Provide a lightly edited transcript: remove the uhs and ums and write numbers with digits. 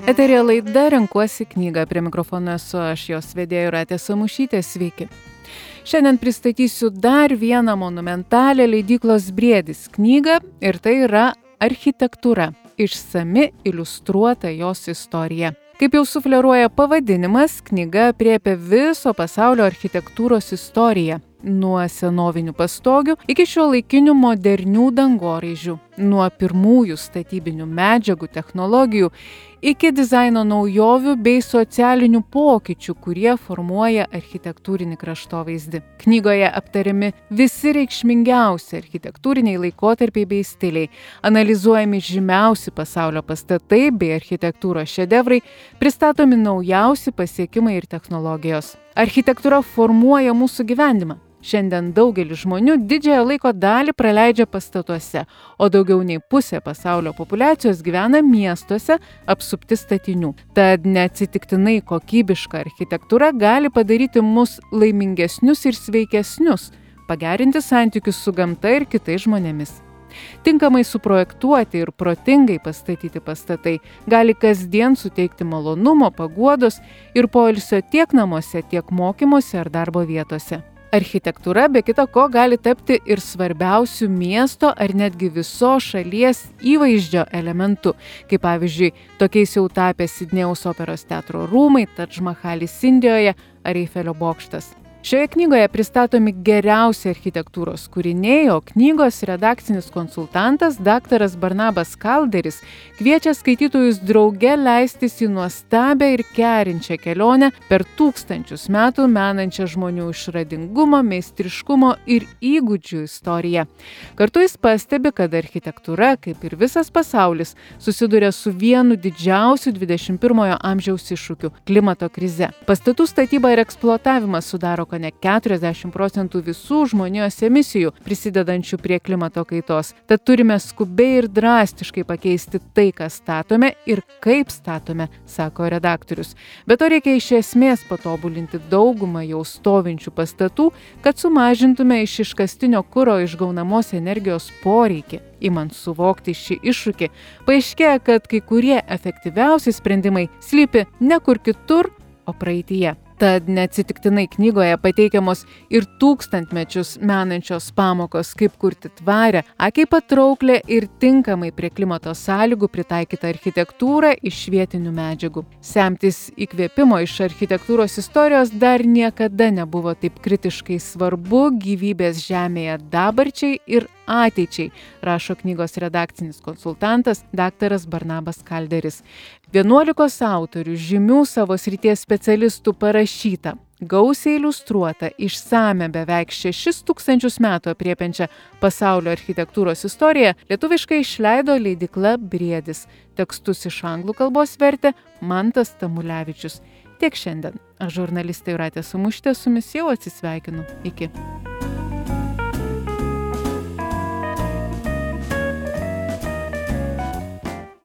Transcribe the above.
Eterija laida Renkuosi knygą. Prie mikrofono esu aš, jos vedėja Jūratė Samušytė. Sveiki. Šiandien pristatysiu dar vieną monumentalią leidyklos Briedis knygą, ir tai yra Architektūra. Išsami iliustruota jos istorija. Kaip jau sufleruoja pavadinimas, knyga aprėpia viso pasaulio architektūros istoriją. Nuo senovinių pastogių iki šiuolaikinių modernių dangoraižių, nuo pirmųjų statybinių medžiagų, technologijų iki dizaino naujovių bei socialinių pokyčių, kurie formuoja architektūrinį kraštovaizdį. Knygoje aptariami visi reikšmingiausi architektūriniai laikotarpiai bei stiliai, analizuojami žymiausi pasaulio pastatai bei architektūros šedevrai, pristatomi naujausi pasiekimai ir technologijos. Architektūra formuoja mūsų gyvenimą. Šiandien daugelis žmonių didžiąją laiko dalį praleidžia pastatuose, o daugiau nei pusė pasaulio populiacijos gyvena miestuose, apsupti statinių. Tad neatsitiktinai kokybiška architektūra gali padaryti mus laimingesnius ir sveikesnius, pagerinti santykius su gamta ir kitais žmonėmis. Tinkamai suprojektuoti ir protingai pastatyti pastatai gali kasdien suteikti malonumo, paguodos ir poilsio tiek namuose, tiek mokymuose ar darbo vietose. Architektūra be kita ko gali tapti ir svarbiausių miesto ar netgi visos šalies įvaizdžio elementu, kaip pavyzdžiui, tokiais jau tapę Sidnėjaus operos teatro rūmai, Tadž Mahalis Indijoje ar Eifelio bokštas. Šioje knygoje pristatomi geriausi architektūros kūriniai, o knygos redakcinis konsultantas daktaras Barnabas Kalderis kviečia skaitytojus drauge leistis į nuostabią ir kerinčią kelionę per tūkstančius metų menančią žmonių išradingumo, meistriškumo ir įgūdžių istoriją. Kartu jis pastebi, kad architektūra, kaip ir visas pasaulis, susiduria su vienu didžiausių 21 amžiaus iššūkių – klimato krize. Pastatų statyba ir eksploatavimas sudaro ne 40% visų žmonijos emisijų, prisidedančių prie klimato kaitos. Tad turime skubiai ir drastiškai pakeisti tai, ką statome ir kaip statome, sako redaktorius. Bet to reikia iš esmės patobulinti daugumą jau stovinčių pastatų, kad sumažintume iš iškastinio kuro išgaunamos energijos poreikį. Imant suvokti šį iššūkį, paaiškėja, kad kai kurie efektyviausi sprendimai slypi ne kur kitur, o praeityje. Tad neatsitiktinai knygoje pateikiamos ir tūkstantmečius menančios pamokos, kaip kurti tvarę, akiai patrauklę ir tinkamai prie klimato sąlygų pritaikytą architektūrą iš vietinių medžiagų. Semtis įkvėpimo iš architektūros istorijos dar niekada nebuvo taip kritiškai svarbu gyvybės žemėje dabarčiai ir ateičiai, rašo knygos redakcinis konsultantas daktaras Barnabas Kalderis. 11 autorių žymių savo srities specialistų parašyta, gausiai iliustruota, išsame beveik 6000 metų apriepiančią pasaulio architektūros istoriją lietuviškai išleido leidykla Briedis. Tekstus iš anglų kalbos vertė Mantas Tamulevičius. Tiek šiandien. Aš žurnalistė Jūratė Samušytė su jumis jau atsisveikinu. Iki.